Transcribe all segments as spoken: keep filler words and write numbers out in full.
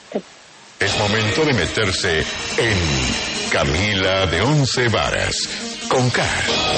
Es momento de meterse en Camila de Once Varas, con K.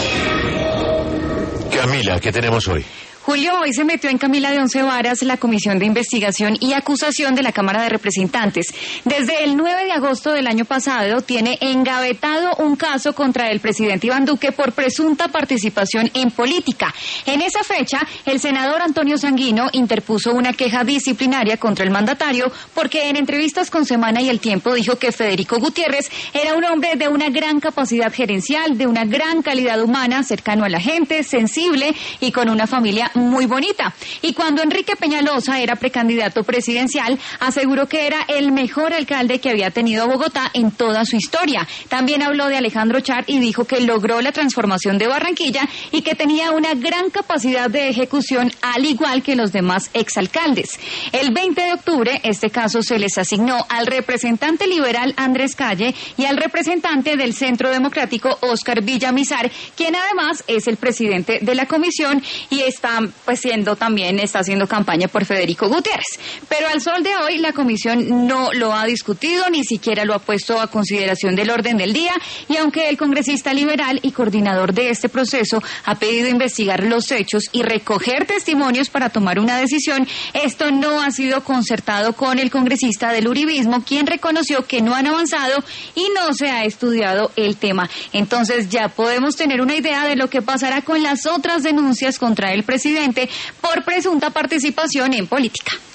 Camila, ¿qué tenemos hoy? Julio, hoy se metió en Camila de Once Varas la Comisión de Investigación y Acusación de la Cámara de Representantes. Desde el nueve de agosto del año pasado tiene engavetado un caso contra el presidente Iván Duque por presunta participación en política. En esa fecha, el senador Antonio Sanguino interpuso una queja disciplinaria contra el mandatario porque en entrevistas con Semana y El Tiempo dijo que Federico Gutiérrez era un hombre de una gran capacidad gerencial, de una gran calidad humana, cercano a la gente, sensible y con una familia muy bonita. Y cuando Enrique Peñalosa era precandidato presidencial, aseguró que era el mejor alcalde que había tenido Bogotá en toda su historia. También habló de Alejandro Char y dijo que logró la transformación de Barranquilla y que tenía una gran capacidad de ejecución, al igual que los demás exalcaldes. El veinte de octubre, este caso se les asignó al representante liberal Andrés Calle y al representante del Centro Democrático Óscar Villamizar, quien además es el presidente de la comisión y está pues siendo también está haciendo campaña por Federico Gutiérrez. Pero al sol de hoy la comisión no lo ha discutido, ni siquiera lo ha puesto a consideración del orden del día, y aunque el congresista liberal y coordinador de este proceso ha pedido investigar los hechos y recoger testimonios para tomar una decisión, esto no ha sido concertado con el congresista del uribismo, quien reconoció que no han avanzado y no se ha estudiado el tema. Entonces ya podemos tener una idea de lo que pasará con las otras denuncias contra el presidente por presunta participación en política.